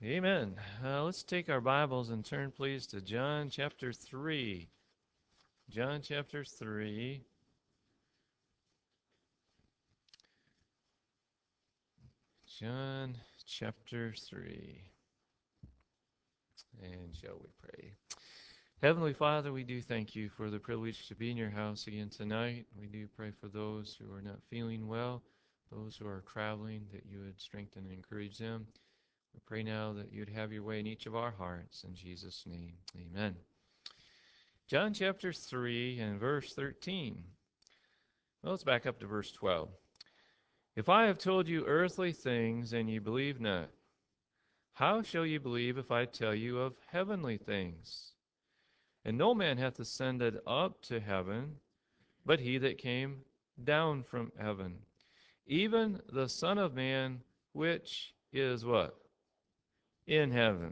Amen. Let's take our Bibles and turn, please, to John chapter 3. John chapter 3. John chapter 3. And shall we pray? Heavenly Father, we do thank you for the privilege to be in your house again tonight. We do pray for those who are not feeling well, those who are traveling, that you would strengthen and encourage them. We pray now that you'd have your way in each of our hearts. In Jesus' name, amen. John chapter 3 and verse 13. Well, let's back up to verse 12. If I have told you earthly things and ye believe not, how shall ye believe if I tell you of heavenly things? And no man hath ascended up to heaven, but he that came down from heaven, even the Son of Man, which is what? In heaven.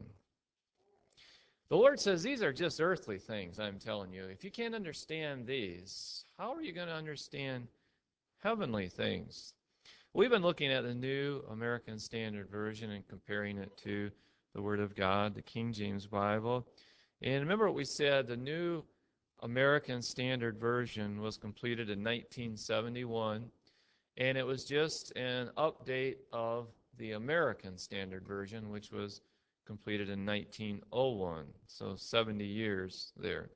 The Lord says these are just earthly things, I'm telling you. If you can't understand these, how are you going to understand heavenly things? We've been looking at the New American Standard Version and comparing it to the Word of God, the King James Bible. And remember what we said, the New American Standard Version was completed in 1971, and it was just an update of the American Standard Version, which was completed in 1901, so 70 years there.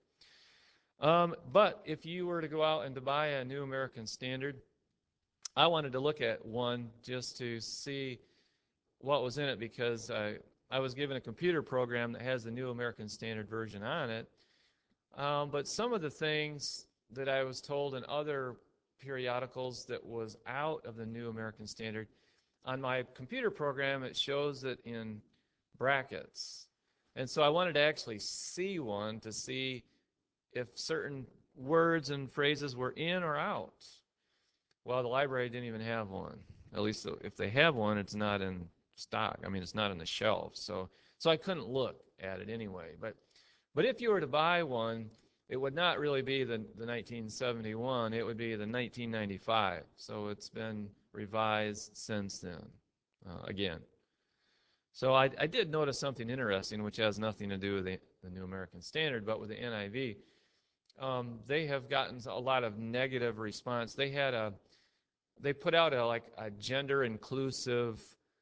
But if you were to go out and to buy a New American Standard, I wanted to look at one just to see what was in it, because I was given a computer program that has the New American Standard Version on it. But some of the things that I was told in other periodicals that was out of the New American Standard, on my computer program it shows it in brackets. And so I wanted to actually see one to see if certain words and phrases were in or out. Well, the library didn't even have one. At least if they have one, it's not in stock. I mean, it's not on the shelf. So I couldn't look at it anyway. But if you were to buy one, it would not really be the 1971. It would be the 1995. So it's been revised since then, again. So I did notice something interesting, which has nothing to do with the New American Standard, but with the NIV. They have gotten a lot of negative response. They put out a gender inclusive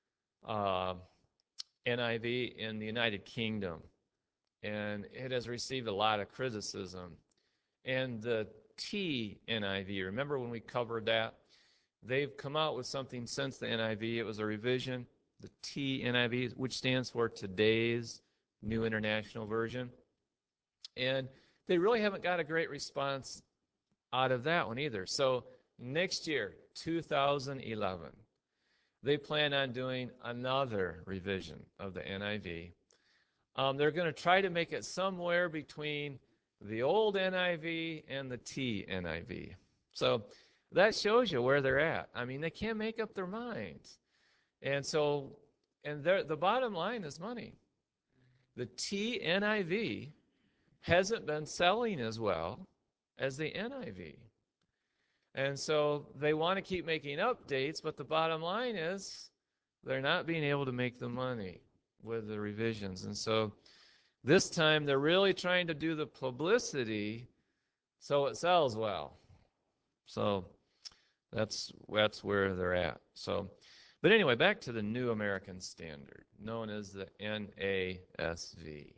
NIV in the United Kingdom, and it has received a lot of criticism. And the TNIV, remember when we covered that? They've come out with something since the NIV. It was a revision, the TNIV, which stands for Today's New International Version. And they really haven't got a great response out of that one either. So next year, 2011, they plan on doing another revision of the NIV. They're going to try to make it somewhere between the old NIV and the TNIV. So that shows you where they're at. I mean, they can't make up their minds. And the bottom line is money. The TNIV hasn't been selling as well as the NIV. And so they want to keep making updates, but the bottom line is they're not being able to make the money with the revisions. And so this time they're really trying to do the publicity so it sells well. So that's where they're at. So, but anyway, back to the New American Standard, known as the NASV.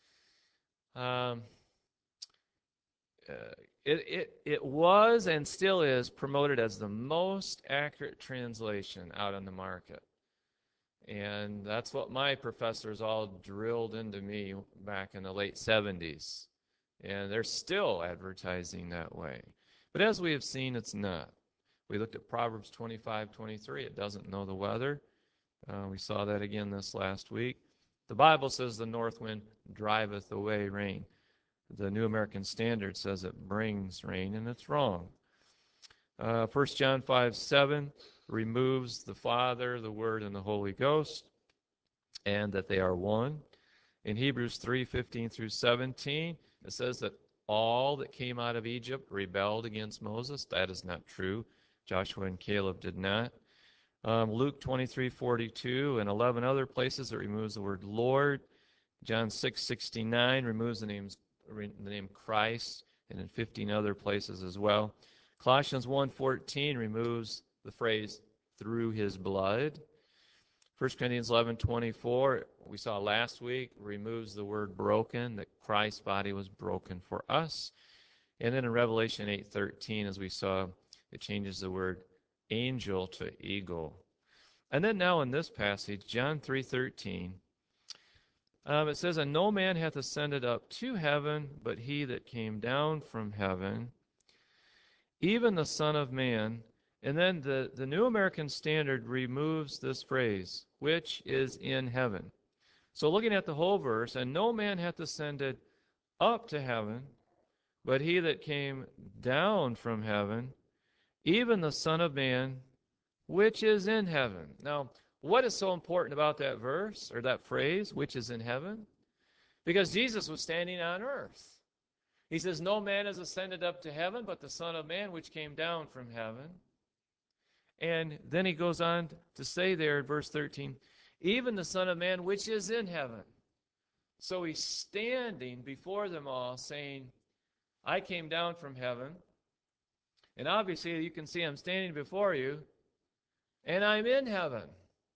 It was and still is promoted as the most accurate translation out on the market. And that's what my professors all drilled into me back in the late 70s. And they're still advertising that way. But as we have seen, it's not. We looked at Proverbs 25:23. It doesn't know the weather. We saw that again this last week. The Bible says the north wind driveth away rain. The New American Standard says it brings rain, and it's wrong. 1 John 5:7 removes the Father, the Word, and the Holy Ghost, and that they are one. In Hebrews 3:15 through 17, it says that all that came out of Egypt rebelled against Moses. That is not true. Joshua and Caleb did not. Luke 23:42 and 11 other places it removes the word Lord. John 6:69 removes the name Christ, and in 15 other places as well. Colossians 1:14 removes the phrase through his blood. 1 Corinthians 11:24, we saw last week, removes the word broken, that Christ's body was broken for us. And then in Revelation 8:13, as we saw, it changes the word angel to eagle. And then now in this passage, John 3:13, it says, "And no man hath ascended up to heaven, but he that came down from heaven, even the Son of Man." And then the New American Standard removes this phrase, which is in heaven. So looking at the whole verse, "And no man hath ascended up to heaven, but he that came down from heaven, even the Son of Man, which is in heaven." Now, what is so important about that verse, or that phrase, which is in heaven? Because Jesus was standing on earth. He says, "No man has ascended up to heaven, but the Son of Man, which came down from heaven." And then he goes on to say there in verse 13, "Even the Son of Man, which is in heaven." So he's standing before them all saying, "I came down from heaven, and obviously you can see I'm standing before you, and I'm in heaven."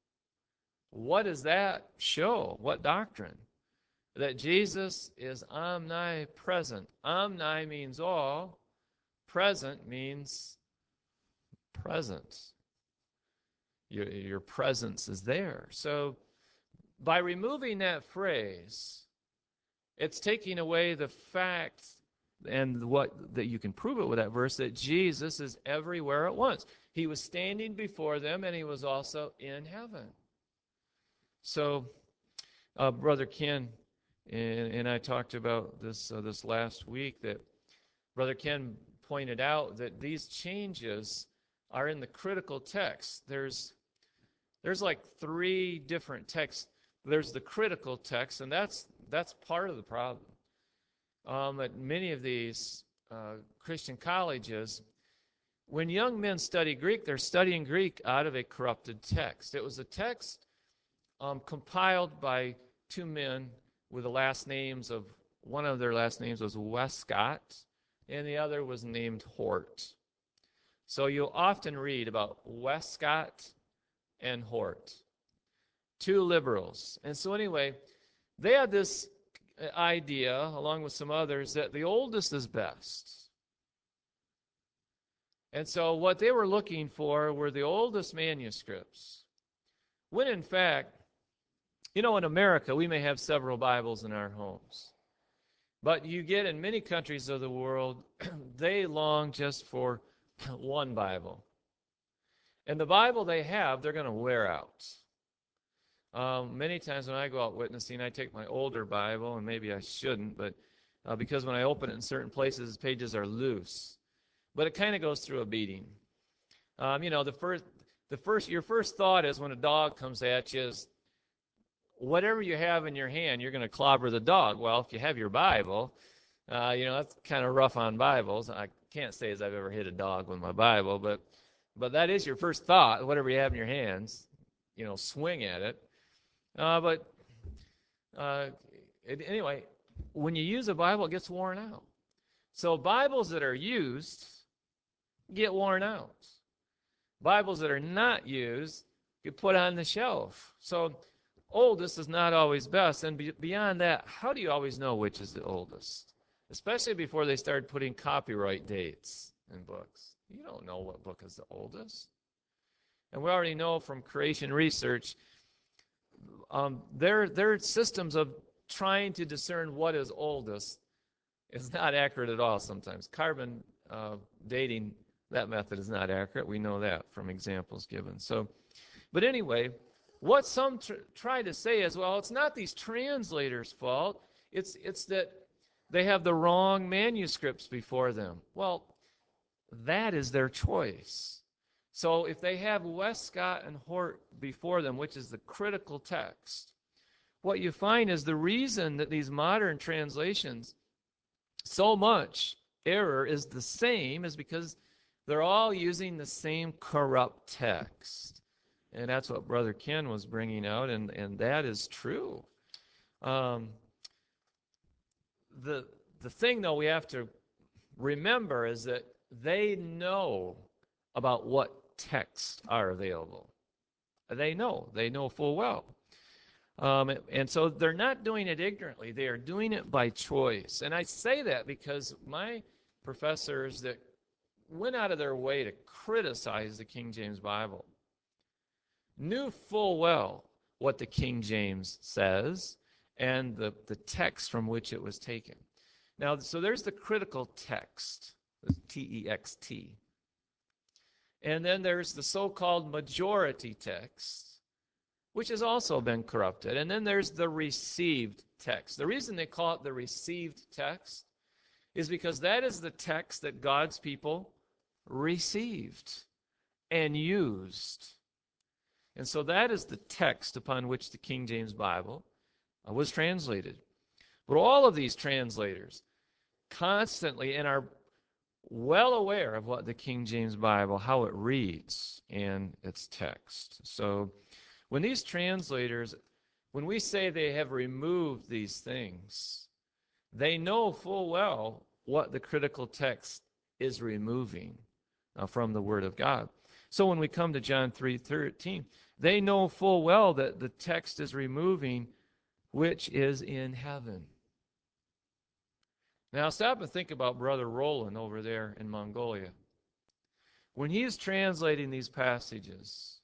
What does that show? What doctrine? That Jesus is omnipresent. Omni means all. Present means present. Your presence is there. So by removing that phrase, it's taking away the fact and what that you can prove it with that verse, that Jesus is everywhere at once. He was standing before them, and he was also in heaven. So Brother Ken and I talked about this last week, that Brother Ken pointed out that these changes are in the critical text. There's like three different texts. There's the critical text, and that's part of the problem. At many of these Christian colleges, when young men study Greek, they're studying Greek out of a corrupted text. It was a text compiled by two men with the last names of, one of their last names was Westcott, and the other was named Hort. So you'll often read about Westcott and Hort, two liberals. And so anyway, they had this idea, along with some others, that the oldest is best. And so what they were looking for were the oldest manuscripts, when in fact, in America, we may have several Bibles in our homes. But you get in many countries of the world, they long just for one Bible. And the Bible they have, they're going to wear out. Many times when I go out witnessing, I take my older Bible, and maybe I shouldn't, but because when I open it in certain places, pages are loose. But it kind of goes through a beating. Your first thought is, when a dog comes at you, is whatever you have in your hand, you're going to clobber the dog. Well, if you have your Bible, that's kind of rough on Bibles. I can't say as I've ever hit a dog with my Bible, but that is your first thought. Whatever you have in your hands, swing at it. Anyway, when you use a Bible, it gets worn out. So Bibles that are used get worn out. Bibles that are not used get put on the shelf. So oldest is not always best. And beyond that, how do you always know which is the oldest? Especially before they started putting copyright dates in books. You don't know what book is the oldest. And we already know from creation research, their systems of trying to discern what is oldest is not accurate at all sometimes. Carbon dating, that method is not accurate. We know that from examples given. But anyway, what some try to say is, well, it's not these translators' fault. It's that they have the wrong manuscripts before them. Well, that is their choice. So if they have Westcott and Hort before them, which is the critical text, what you find is the reason that these modern translations, so much error is the same, is because they're all using the same corrupt text. And that's what Brother Ken was bringing out, and that is true. Um, the the thing, though, we have to remember is that they know about what texts are available. They know full well. And so they're not doing it ignorantly. They are doing it by choice. And I say that because my professors that went out of their way to criticize the King James Bible knew full well what the King James says and the text from which it was taken. Now, so there's the critical text, T-E-X-T. And then there's the so-called majority text, which has also been corrupted. And then there's the received text. The reason they call it the received text is because that is the text that God's people received and used. And so that is the text upon which the King James Bible was translated. But all of these translators constantly and are well aware of what the King James Bible, how it reads and its text. So when these translators, when we say they have removed these things, they know full well what the critical text is removing from the Word of God. So when we come to John 3:13, they know full well that the text is removing which is in heaven. Now stop and think about Brother Roland over there in Mongolia. When he's translating these passages,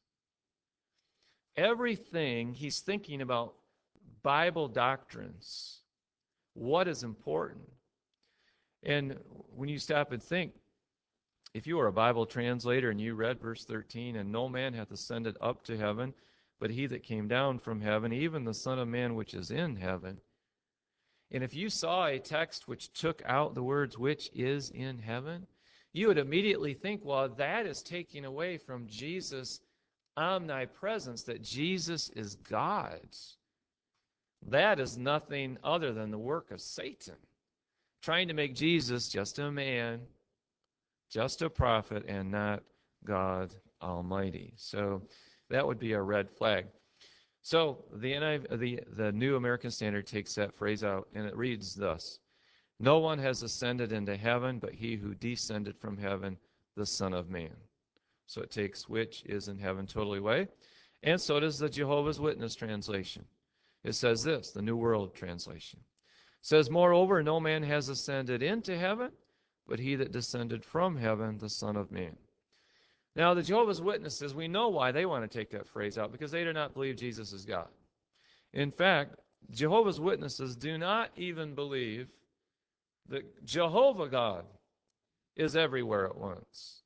everything he's thinking about Bible doctrines, what is important. And when you stop and think, if you were a Bible translator and you read verse 13, and no man hath ascended up to heaven, but he that came down from heaven, even the Son of Man which is in heaven. And if you saw a text which took out the words which is in heaven, you would immediately think, well, that is taking away from Jesus' omnipresence, that Jesus is God. That is nothing other than the work of Satan, trying to make Jesus just a man, just a prophet, and not God Almighty. So that would be a red flag. So the New American Standard takes that phrase out, and it reads thus: no one has ascended into heaven but he who descended from heaven, the Son of Man. So it takes which is in heaven totally away. And so does the Jehovah's Witness translation. It says this, the New World Translation. It says, moreover, no man has ascended into heaven but he that descended from heaven, the Son of Man. Now, the Jehovah's Witnesses, we know why they want to take that phrase out, because they do not believe Jesus is God. In fact, Jehovah's Witnesses do not even believe that Jehovah God is everywhere at once.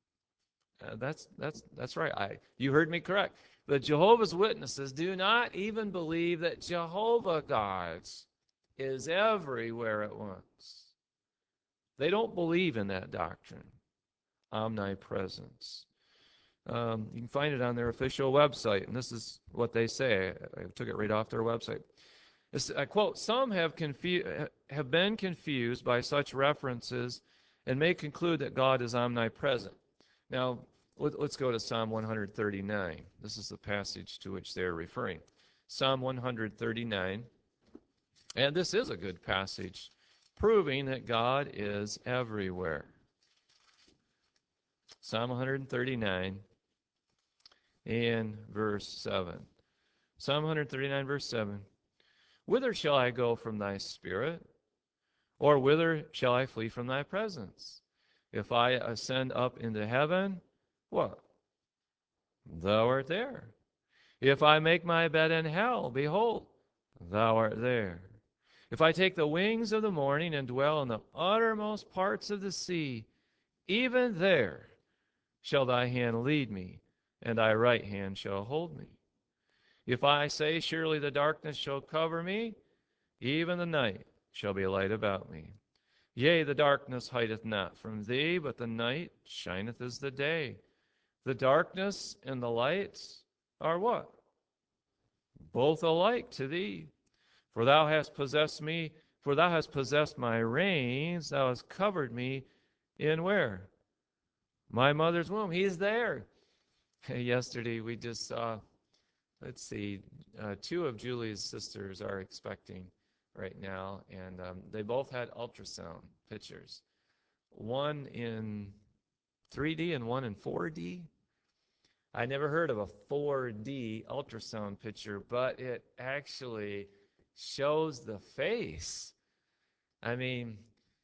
That's right. You heard me correct. The Jehovah's Witnesses do not even believe that Jehovah God is everywhere at once. They don't believe in that doctrine, omnipresence. You can find it on their official website, and this is what they say. I took it right off their website. I quote, some have been confused by such references and may conclude that God is omnipresent. Now, let's go to Psalm 139. This is the passage to which they're referring. Psalm 139. And this is a good passage, proving that God is everywhere. Psalm 139 and verse 7. Psalm 139, verse 7. Whither shall I go from thy spirit? Or whither shall I flee from thy presence? If I ascend up into heaven, what? Thou art there. If I make my bed in hell, behold, thou art there. If I take the wings of the morning and dwell in the uttermost parts of the sea, even there shall thy hand lead me, and thy right hand shall hold me. If I say, surely the darkness shall cover me, even the night shall be light about me. Yea, the darkness hideth not from thee, but the night shineth as the day. The darkness and the light are what? Both alike to thee. For thou hast possessed me, for thou hast possessed my reins, thou hast covered me in where? My mother's womb. He's there. Yesterday we just saw, let's see, two of Julie's sisters are expecting right now, and they both had ultrasound pictures. One in 3D and one in 4D. I never heard of a 4D ultrasound picture, but it actually shows the face. I mean,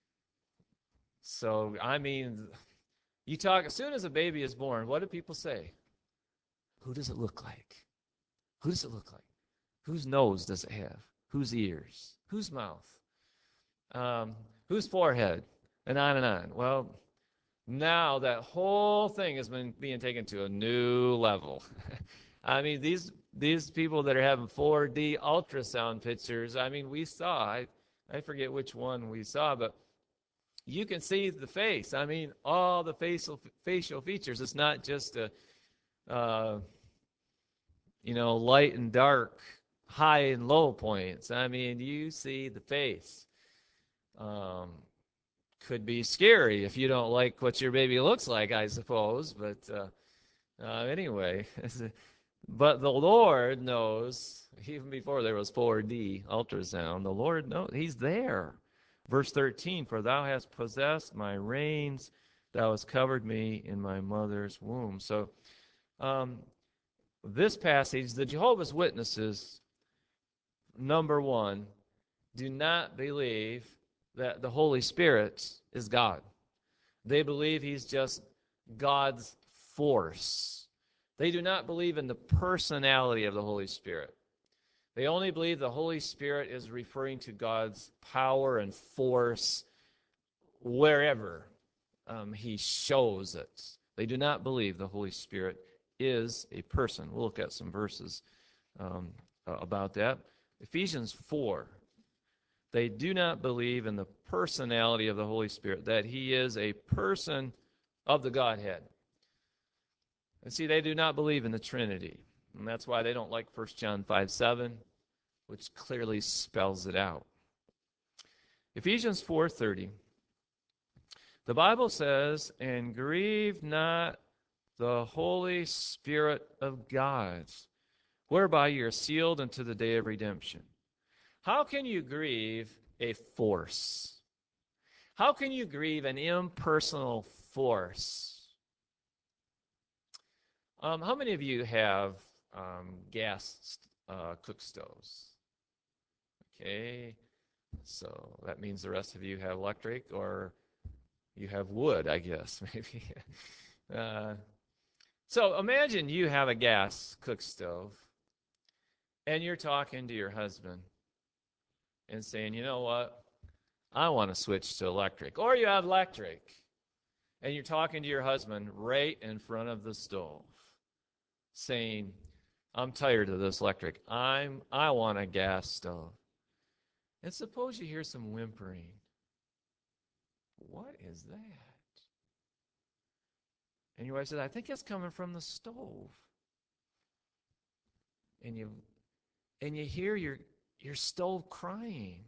you talk, as soon as a baby is born, what do people say? Who does it look like? Who does it look like? Whose nose does it have? Whose ears? Whose mouth? Um, whose forehead? And on and on. Well, now that whole thing has been being taken to a new level. I mean, these people that are having 4D ultrasound pictures, I mean, we saw, I forget which one we saw, but you can see the face. I mean, all the facial features. It's not just uh, light and dark, high and low points. I mean, you see the face. Um, could be scary if you don't like what your baby looks like, I suppose. But anyway, but the Lord knows, even before there was 4D ultrasound, the Lord knows, He's there. Verse 13, for thou hast possessed my reins, thou hast covered me in my mother's womb. So this passage, the Jehovah's Witnesses, number one, do not believe that the Holy Spirit is God. They believe He's just God's force. They do not believe in the personality of the Holy Spirit. They only believe the Holy Spirit is referring to God's power and force wherever He shows it. They do not believe the Holy Spirit is a person. We'll look at some verses about that. Ephesians 4. They do not believe in the personality of the Holy Spirit, that He is a person of the Godhead. And see, they do not believe in the Trinity. And that's why they don't like 1 John 5:7, which clearly spells it out. Ephesians 4:30. The Bible says, and grieve not the Holy Spirit of God, whereby you are sealed unto the day of redemption. How can you grieve a force? How can you grieve an impersonal force? How many of you have gas cook stoves? Okay, so that means the rest of you have electric, or you have wood, I guess, maybe. So imagine you have a gas cook stove, and you're talking to your husband and saying, you know what, I want to switch to electric. Or you have electric, and you're talking to your husband right in front of the stove, saying, I'm tired of this electric. I want a gas stove. And suppose you hear some whimpering. What is that? And your wife says, I think it's coming from the stove. And you hear your stove crying.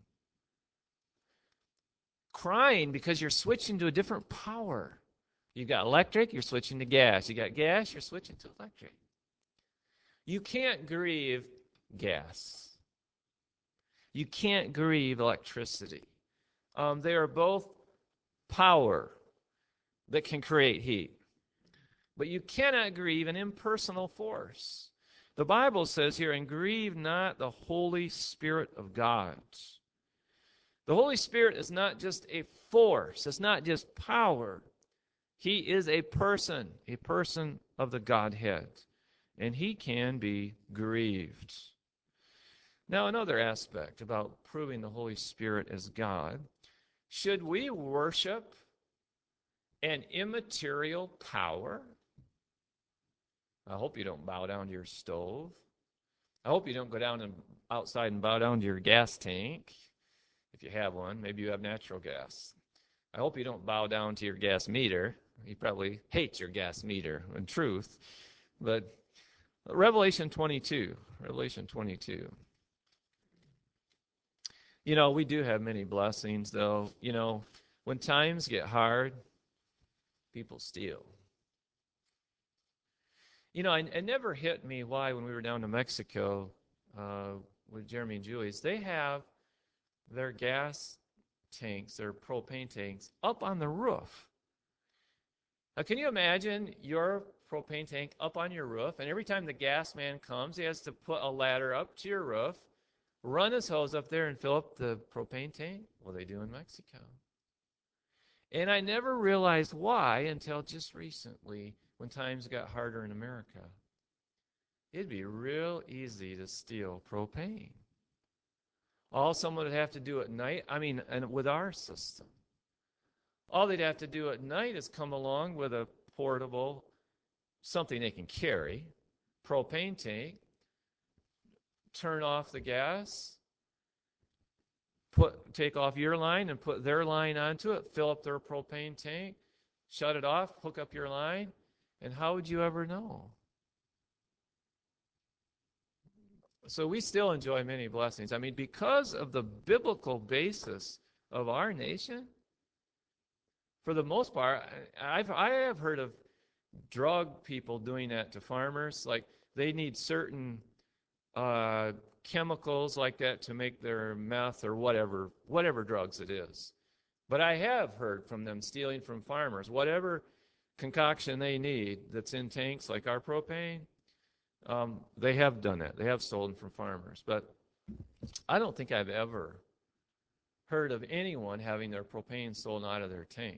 Crying because you're switching to a different power. You got electric, you're switching to gas. You got gas, you're switching to electric. You can't grieve gas. You can't grieve electricity. They are both power that can create heat. But you cannot grieve an impersonal force. The Bible says here, and grieve not the Holy Spirit of God. The Holy Spirit is not just a force. It's not just power. He is a person of the Godhead. And He can be grieved. Now, another aspect about proving the Holy Spirit as God. Should we worship an immaterial power? I hope you don't bow down to your stove. I hope you don't go down and outside and bow down to your gas tank. If you have one, maybe you have natural gas. I hope you don't bow down to your gas meter. You probably hate your gas meter, in truth. But Revelation 22. We do have many blessings, though. When times get hard, people steal. It never hit me why when we were down to Mexico uh, with Jeremy and Julie's, they have their gas tanks, their propane tanks, up on the roof. Now, can you imagine your propane tank up on your roof, and every time the gas man comes, he has to put a ladder up to your roof, run his hose up there, and fill up the propane tank? Well, they do in Mexico. And I never realized why until just recently when times got harder in America. It'd be real easy to steal propane. All someone would have to do at night, and with our system, all they'd have to do at night is come along with a portable, something they can carry, propane tank, turn off the gas, take off your line and put their line onto it, fill up their propane tank, shut it off, hook up your line, and how would you ever know? So we still enjoy many blessings. Because of the biblical basis of our nation, for the most part, I have heard of drug people doing that to farmers. Like they need certain chemicals like that to make their meth or whatever drugs it is. But I have heard from them stealing from farmers, whatever concoction they need that's in tanks like our propane. They have done that. They have stolen from farmers. But I don't think I've ever heard of anyone having their propane stolen out of their tank.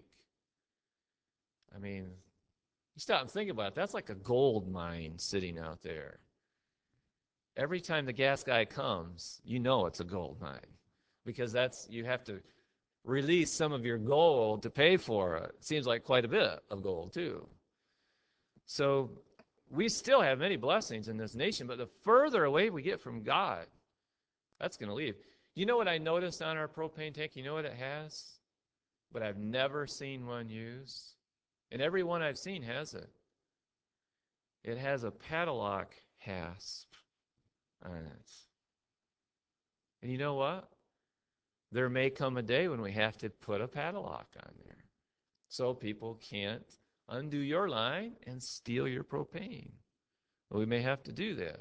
You stop and think about it. That's like a gold mine sitting out there. Every time the gas guy comes, you know it's a gold mine because you have to release some of your gold to pay for it. It seems like quite a bit of gold too. So we still have many blessings in this nation, but the further away we get from God, that's going to leave. You know what I noticed on our propane tank? You know what it has? But I've never seen one used. And every one I've seen has it. It has a padlock hasp on it. And you know what? There may come a day when we have to put a padlock on there so people can't undo your line and steal your propane. Well, we may have to do that.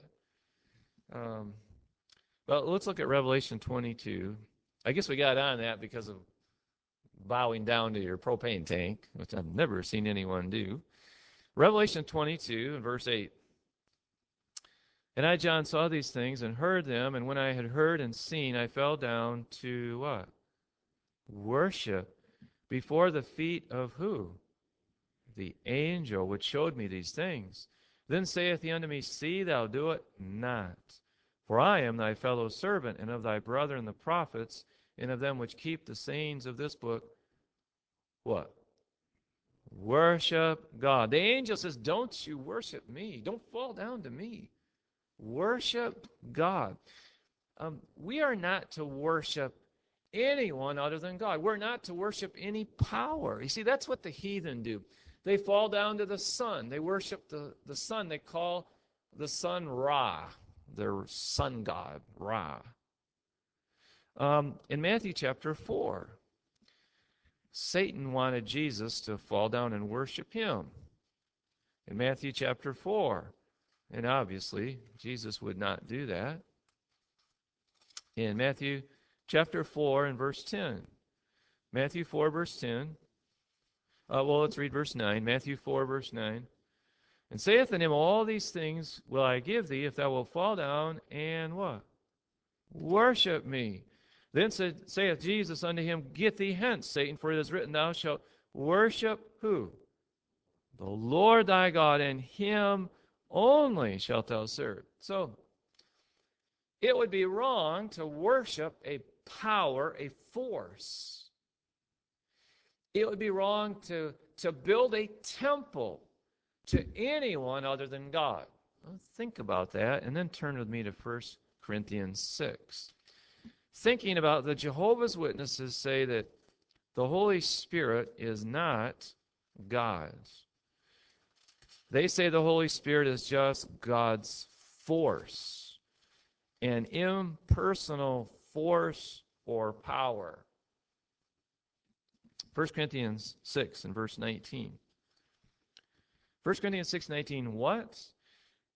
Well, let's look at Revelation 22. I guess we got on that because of bowing down to your propane tank, which I've never seen anyone do. Revelation 22 and verse 8. And I, John, saw these things and heard them, and when I had heard and seen, I fell down to what? Worship before the feet of who? The angel which showed me these things. Then saith he unto me, See thou do it not. For I am thy fellow servant, and of thy brethren the prophets, and of them which keep the sayings of this book. What? Worship God. The angel says, don't you worship me. Don't fall down to me. Worship God. We are not to worship anyone other than God. We're not to worship any power. You see, that's what the heathen do. They fall down to the sun. They worship the sun. They call the sun Ra, their sun god, Ra. In Matthew chapter 4, Satan wanted Jesus to fall down and worship him. In Matthew chapter 4, and obviously, Jesus would not do that. In Matthew chapter 4 and verse 10. Matthew 4, verse 10. Let's read verse 9. Matthew 4, verse 9. And saith unto him, All these things will I give thee, if thou wilt fall down and what? Worship me. Then saith Jesus unto him, Get thee hence, Satan, for it is written, Thou shalt worship who? The Lord thy God, and him only shalt thou serve. So, it would be wrong to worship a power, a force. It would be wrong to build a temple to anyone other than God. Well, think about that, and then turn with me to 1 Corinthians 6. Thinking about the Jehovah's Witnesses say that the Holy Spirit is not God. They say the Holy Spirit is just God's force, an impersonal force or power. 1 Corinthians 6 and verse 19. 1 Corinthians 6:19, what?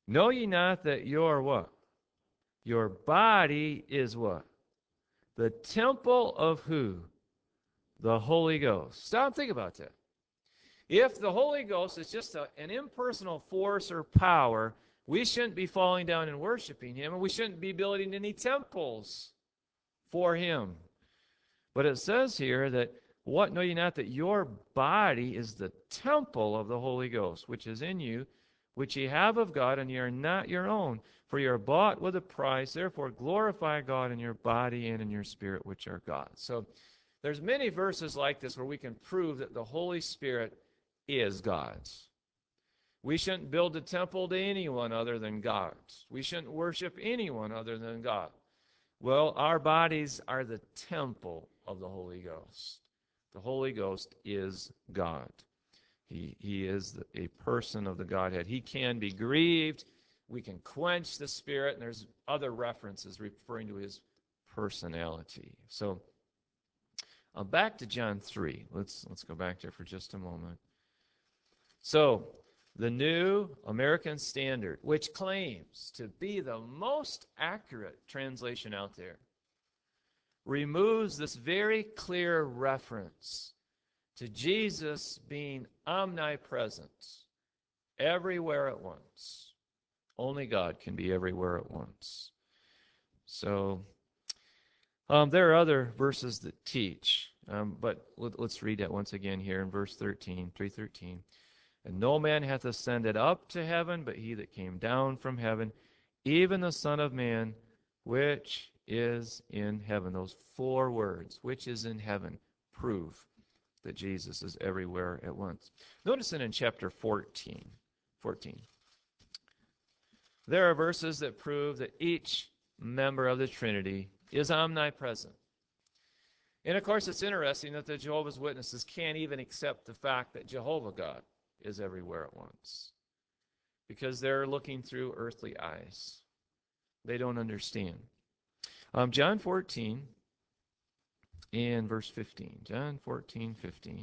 Know ye not that your what? Your body is what? The temple of who? The Holy Ghost. Stop and think about that. If the Holy Ghost is just an impersonal force or power, we shouldn't be falling down and worshiping him, and we shouldn't be building any temples for him. But it says here that, what know ye not that your body is the temple of the Holy Ghost, which is in you, which ye have of God, and ye are not your own, for ye are bought with a price. Therefore glorify God in your body and in your spirit, which are God's. So there's many verses like this where we can prove that the Holy Spirit is God's. We shouldn't build a temple to anyone other than God. We shouldn't worship anyone other than God. Well, our bodies are the temple of the Holy Ghost. The Holy Ghost is God. He is a person of the Godhead. He can be grieved. We can quench the Spirit, and there's other references referring to his personality. So back to John 3. Let's go back there for just a moment. So the New American Standard, which claims to be the most accurate translation out there, removes this very clear reference to Jesus being omnipresent, everywhere at once. Only God can be everywhere at once. So there are other verses that teach, but let's read that once again here in verse 13, 3:13. And no man hath ascended up to heaven, but he that came down from heaven, even the Son of Man, which is in heaven. Those four words, which is in heaven, prove that Jesus is everywhere at once. Notice it in chapter 14. There are verses that prove that each member of the Trinity is omnipresent. And of course, it's interesting that the Jehovah's Witnesses can't even accept the fact that Jehovah God is everywhere at once, because they're looking through earthly eyes. They don't understand. John 14 and verse 15. John 14:15.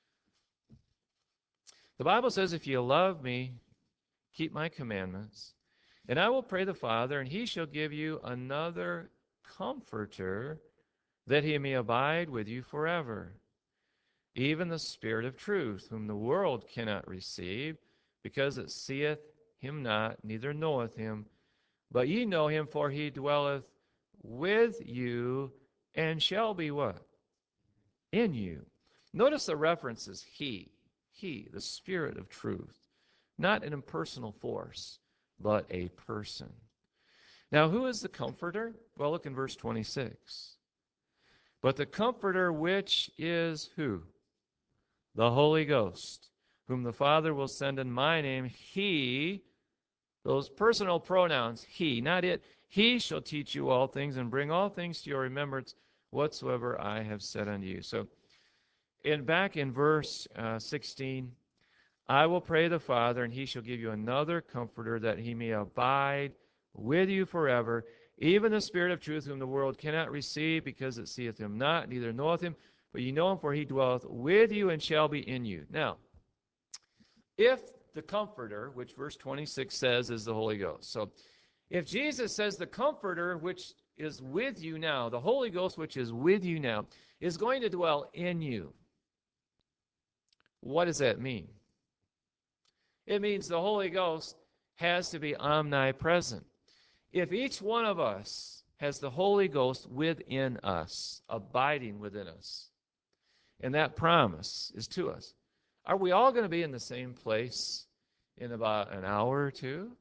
The Bible says, if you love me, keep my commandments, and I will pray the Father, and he shall give you another comforter, that he may abide with you forever, even the Spirit of truth, whom the world cannot receive, because it seeth him not, neither knoweth him. But ye know him, for he dwelleth with you, and shall be what? In you. Notice the reference is he, the Spirit of truth. Not an impersonal force, but a person. Now, who is the Comforter? Well, look in verse 26. But the Comforter, which is who? The Holy Ghost, whom the Father will send in my name, he, those personal pronouns, he, not it, he shall teach you all things and bring all things to your remembrance whatsoever I have said unto you. So, back in verse 16, I will pray the Father, and he shall give you another comforter, that he may abide with you forever, even the Spirit of truth, whom the world cannot receive, because it seeth him not, neither knoweth him. But ye know him, for he dwelleth with you and shall be in you. Now, if the Comforter, which verse 26 says is the Holy Ghost. So, if Jesus says the Comforter, which is with you now, the Holy Ghost, which is with you now, is going to dwell in you, what does that mean? It means the Holy Ghost has to be omnipresent. If each one of us has the Holy Ghost within us, abiding within us, and that promise is to us, are we all going to be in the same place in about an hour or two?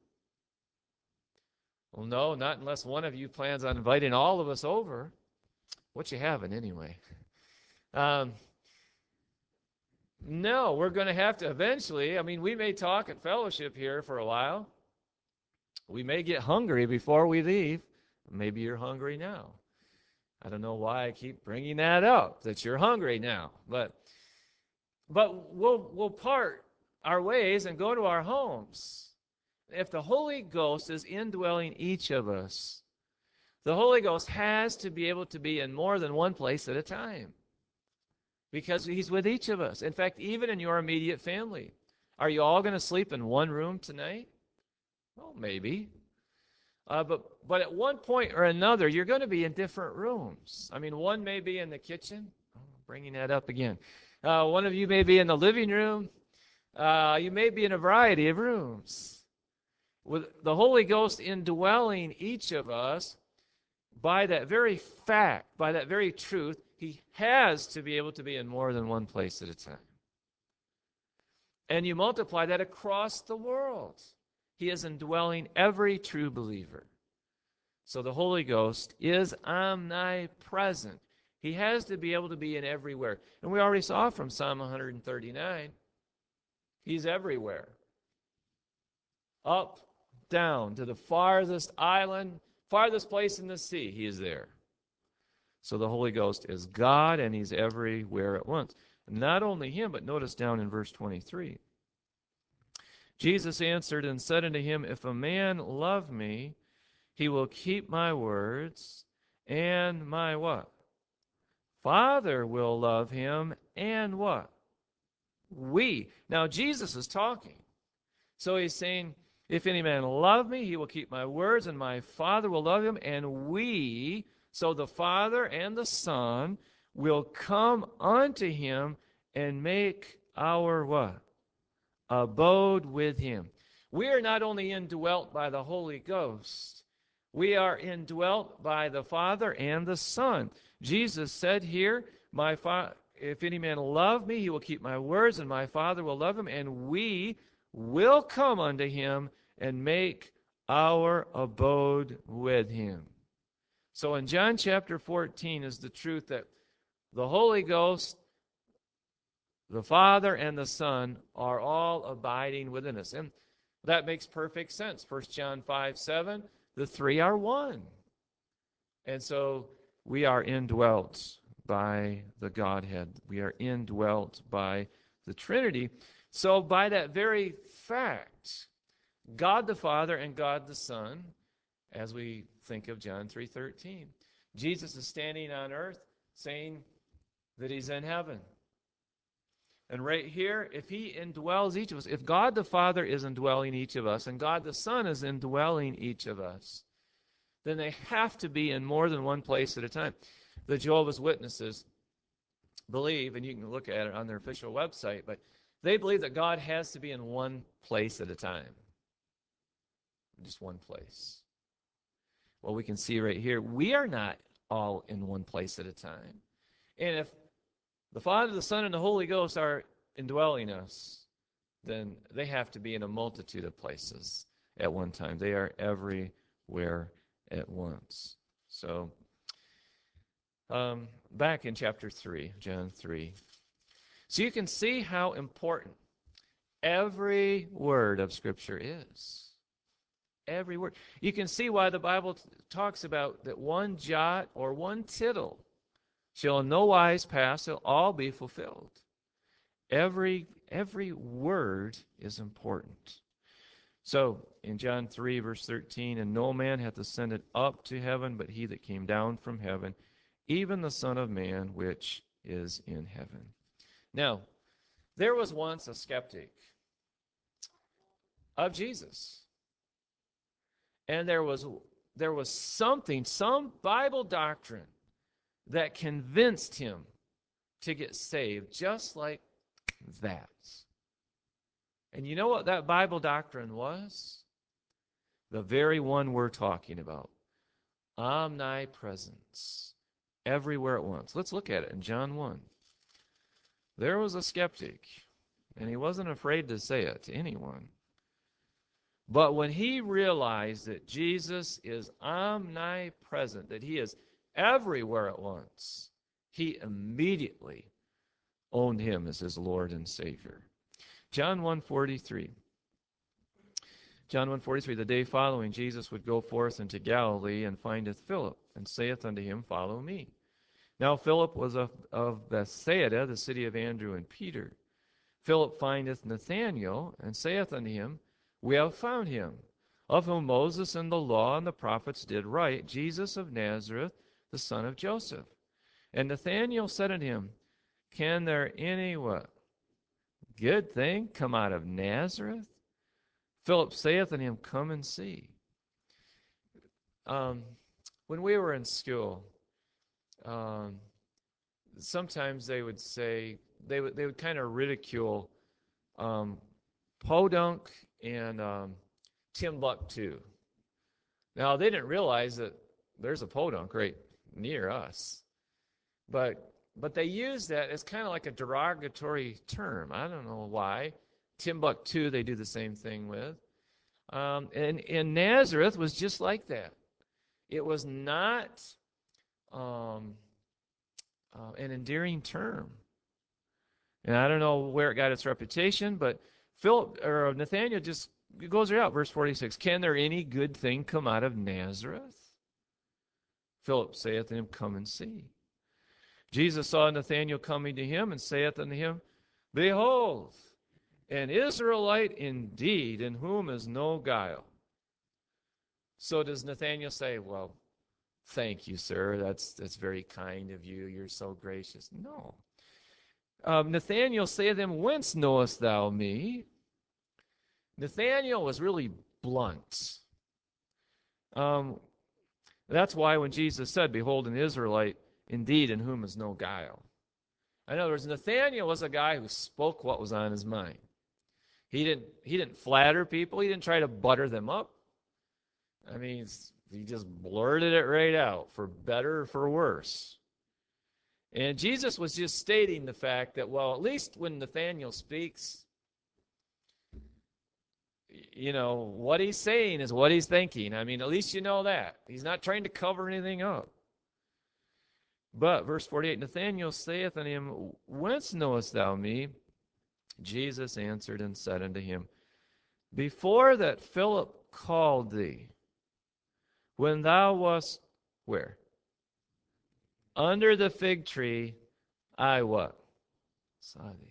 Well, no, not unless one of you plans on inviting all of us over. What you having anyway? No, we're going to have to eventually. I mean, we may talk at fellowship here for a while. We may get hungry before we leave. Maybe you're hungry now. I don't know why I keep bringing that up, that you're hungry now. But we'll part our ways and go to our homes. If the Holy Ghost is indwelling each of us, the Holy Ghost has to be able to be in more than one place at a time, because he's with each of us. In fact, even in your immediate family. Are you all going to sleep in one room tonight? Well, maybe. But at one point or another, you're going to be in different rooms. I mean, one may be in the kitchen. Oh, bringing that up again. One of you may be in the living room. You may be in a variety of rooms. With the Holy Ghost indwelling each of us, by that very fact, by that very truth, he has to be able to be in more than one place at a time. And you multiply that across the world. He is indwelling every true believer. So the Holy Ghost is omnipresent. He has to be able to be in everywhere. And we already saw from Psalm 139, he's everywhere. Up, down, to the farthest island, farthest place in the sea, he is there. So the Holy Ghost is God, and he's everywhere at once. Not only him, but notice down in verse 23. Jesus answered and said unto him, If a man love me, he will keep my words, and my what? Father will love him, and what? We. Now, Jesus is talking. So he's saying, if any man love me, he will keep my words, and my Father will love him, and we, so the Father and the Son, will come unto him and make our what? Abode with him. We are not only indwelt by the Holy Ghost, we are indwelt by the Father and the Son. Jesus said here, if any man love me, he will keep my words, and my Father will love him, and we will come unto him and make our abode with him. So in John chapter 14 is the truth that the Holy Ghost, the Father, and the Son are all abiding within us. And that makes perfect sense. 1 John 5:7, the three are one. And so we are indwelt by the Godhead. We are indwelt by the Trinity. So by that very fact, God the Father and God the Son, as we think of John 3:13, Jesus is standing on earth saying that he's in heaven. And right here, if he indwells each of us, if God the Father is indwelling each of us, and God the Son is indwelling each of us, then they have to be in more than one place at a time. The Jehovah's Witnesses believe, and you can look at it on their official website, but they believe that God has to be in one place at a time. Just one place. Well, we can see right here, we are not all in one place at a time. And if the Father, the Son, and the Holy Ghost are indwelling us, then they have to be in a multitude of places at one time. They are everywhere at once. So, back in chapter 3, John 3. So you can see how important every word of Scripture is. Every word. You can see why the Bible talks about that one jot or one tittle shall in no wise pass, shall all be fulfilled. Every word is important. So, in John 3, verse 13, and no man hath ascended up to heaven, but he that came down from heaven, even the Son of Man, which is in heaven. Now, there was once a skeptic of Jesus. And there was something, some Bible doctrine that convinced him to get saved just like that. And you know what that Bible doctrine was? The very one we're talking about. Omnipresence. Everywhere at once. Let's look at it in John 1. There was a skeptic, and he wasn't afraid to say it to anyone. But when he realized that Jesus is omnipresent, that he is everywhere at once, he immediately owned him as his Lord and Savior. John 1:43. John 1:43, the day following, Jesus would go forth into Galilee and findeth Philip, and saith unto him, Follow me. Now Philip was of Bethsaida, the city of Andrew and Peter. Philip findeth Nathanael, and saith unto him, We have found him, of whom Moses and the law and the prophets did write, Jesus of Nazareth, the son of Joseph. And Nathanael said unto him, Can there any what? Good thing come out of Nazareth? Philip saith unto him, Come and see. Um, when we were in school, um, sometimes they would say, they would kind of ridicule um, Podunk and Timbuktu. Now, they didn't realize that there's a Podunk right near us. But they use that as kind of like a derogatory term. I don't know why. Timbuktu, they do the same thing with. And Nazareth was just like that. It was not um, an endearing term. And I don't know where it got its reputation, but Philip or Nathaniel just goes right out. Verse 46, Can there any good thing come out of Nazareth? Philip saith to him, Come and see. Jesus saw Nathanael coming to him and saith unto him, Behold, an Israelite indeed, in whom is no guile. So does Nathanael say, Well, thank you, sir. That's very kind of you. You're so gracious. No. Nathanael saith to him, Whence knowest thou me? Nathanael was really blunt. Um, that's why when Jesus said, Behold, an Israelite indeed, in whom is no guile. In other words, Nathanael was a guy who spoke what was on his mind. He didn't flatter people. He didn't try to butter them up. I mean, he just blurted it right out, for better or for worse. And Jesus was just stating the fact that, well, at least when Nathanael speaks, what he's saying is what he's thinking. I mean, at least you know that. He's not trying to cover anything up. But, verse 48, Nathanael saith unto him, Whence knowest thou me? Jesus answered and said unto him, Before that Philip called thee, when thou wast where? Under the fig tree, I what? Saw thee.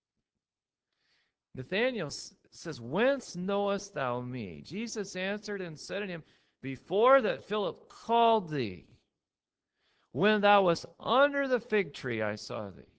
Nathanael says, Whence knowest thou me? Jesus answered and said unto him, Before that Philip called thee, when thou wast under the fig tree, I saw thee.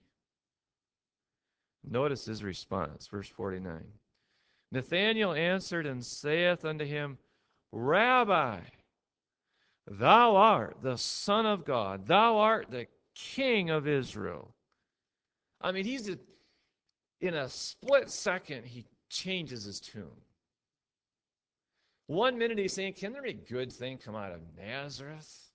Notice his response, verse 49. Nathanael answered and saith unto him, Rabbi, thou art the Son of God. Thou art the King of Israel. I mean, in a split second, he changes his tune. 1 minute he's saying, Can there any good thing come out of Nazareth?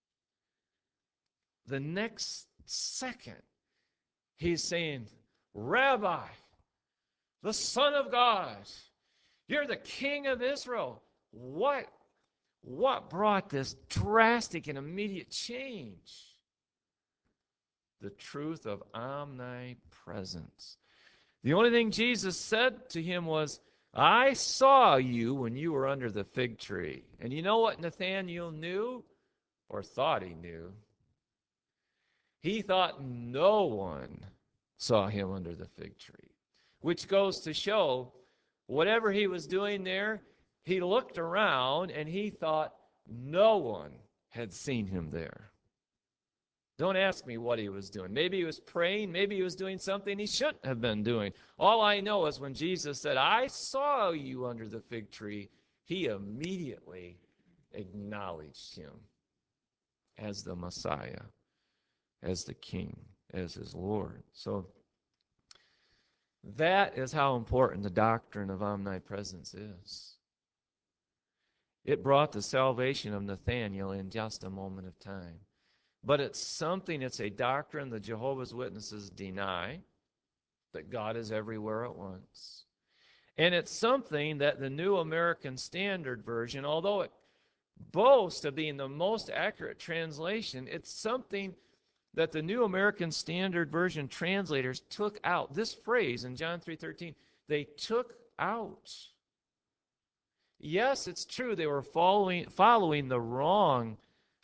The next second, he's saying, Rabbi, the Son of God, you're the King of Israel. What brought this drastic and immediate change? The truth of omnipresence. The only thing Jesus said to him was, I saw you when you were under the fig tree. And you know what Nathanael knew, or thought he knew? He thought no one saw him under the fig tree, which goes to show whatever he was doing there, he looked around and he thought no one had seen him there. Don't ask me what he was doing. Maybe he was praying. Maybe he was doing something he shouldn't have been doing. All I know is when Jesus said, I saw you under the fig tree, he immediately acknowledged him as the Messiah, as the King, as his Lord. So that is how important the doctrine of omnipresence is. It brought the salvation of Nathanael in just a moment of time. But it's a doctrine the Jehovah's Witnesses deny, that God is everywhere at once. And it's something that the New American Standard Version, although it boasts of being the most accurate translation, it's something that the New American Standard Version translators took out. This phrase in John 3:13, they took out. Yes, it's true they were following the wrong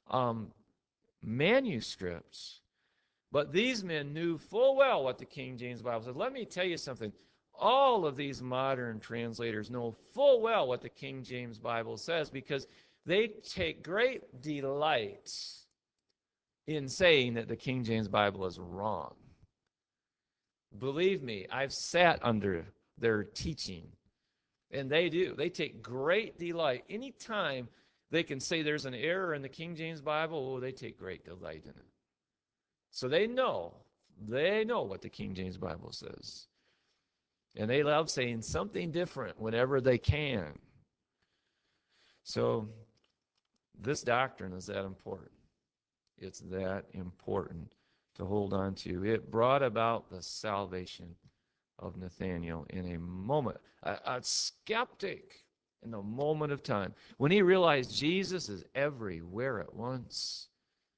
manuscripts. But these men knew full well what the King James Bible said. Let me tell you something. All of these modern translators know full well what the King James Bible says because they take great delight in saying that the King James Bible is wrong. Believe me, I've sat under their teaching And they do. They take great delight. Anytime they can say there's an error in the King James Bible, oh, they take great delight in it. So they know what the King James Bible says. And they love saying something different whenever they can. So this doctrine is that important. It's that important to hold on to. It brought about the salvation of Nathanael in a moment. A skeptic in the moment of time. When he realized Jesus is everywhere at once,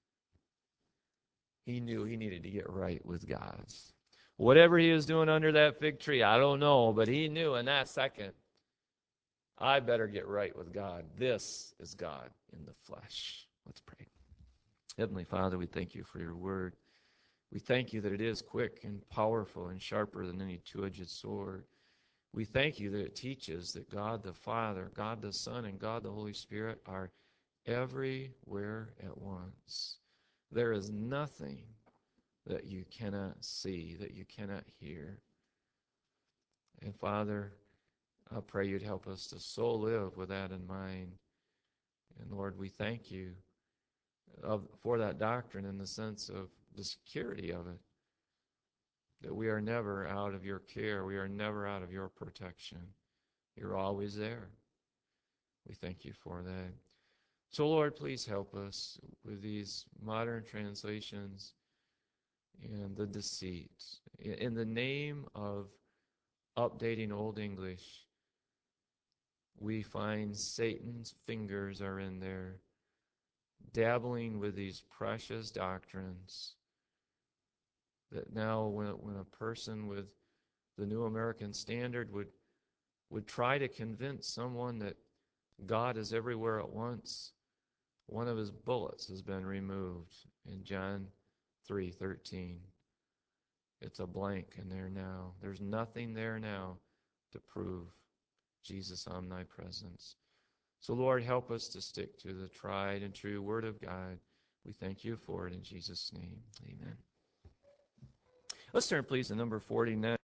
he knew he needed to get right with God. Whatever he was doing under that fig tree, I don't know, but he knew in that second, I better get right with God. This is God in the flesh. Let's pray. Heavenly Father, we thank you for your word. We thank you that it is quick and powerful and sharper than any two-edged sword. We thank you that it teaches that God the Father, God the Son, and God the Holy Spirit are everywhere at once. There is nothing that you cannot see, that you cannot hear. And Father, I pray you'd help us to so live with that in mind. And Lord, we thank you for that doctrine in the sense of the security of it, that we are never out of your care. We are never out of your protection. You're always there. We thank you for that. So, Lord, please help us with these modern translations and the deceit. In the name of updating Old English, we find Satan's fingers are in there, dabbling with these precious doctrines that now when a person with the New American Standard would try to convince someone that God is everywhere at once, one of his bullets has been removed in John 3:13. It's a blank in there now. There's nothing there now to prove Jesus' omnipresence. So, Lord, help us to stick to the tried and true Word of God. We thank you for it in Jesus' name. Amen. Let's turn, please, to number 49.